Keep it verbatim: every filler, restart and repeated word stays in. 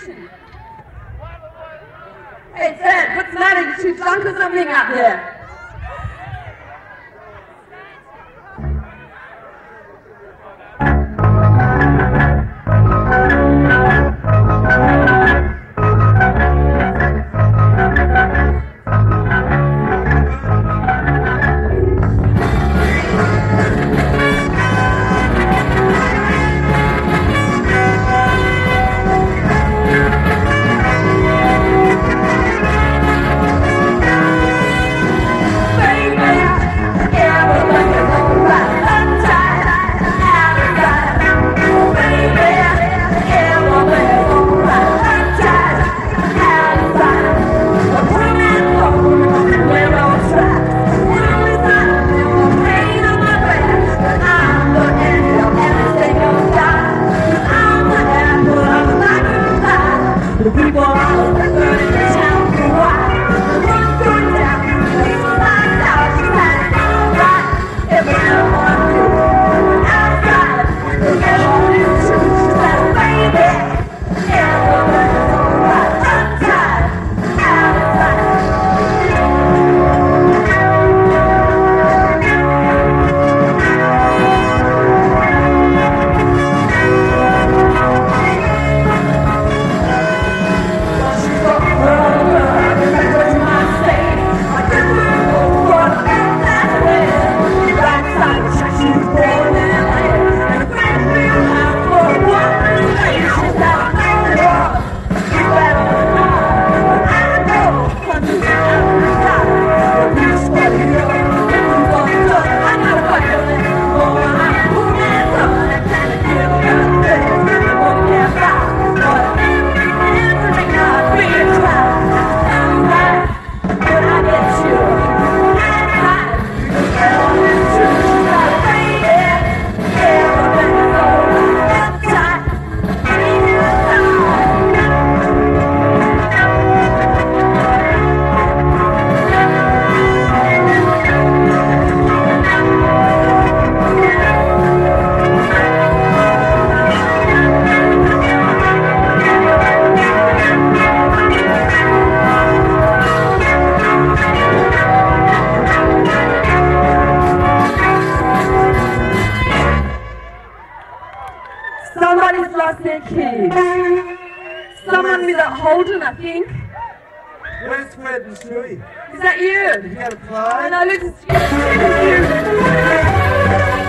attention. Hey, Ted, what's the matter? You too drunk or something out there? Somebody's lost their keys. Someone with a Holden, I think. Where's Fred and Stewie? Is that you? Did you get a play? Oh, no, look, it's you.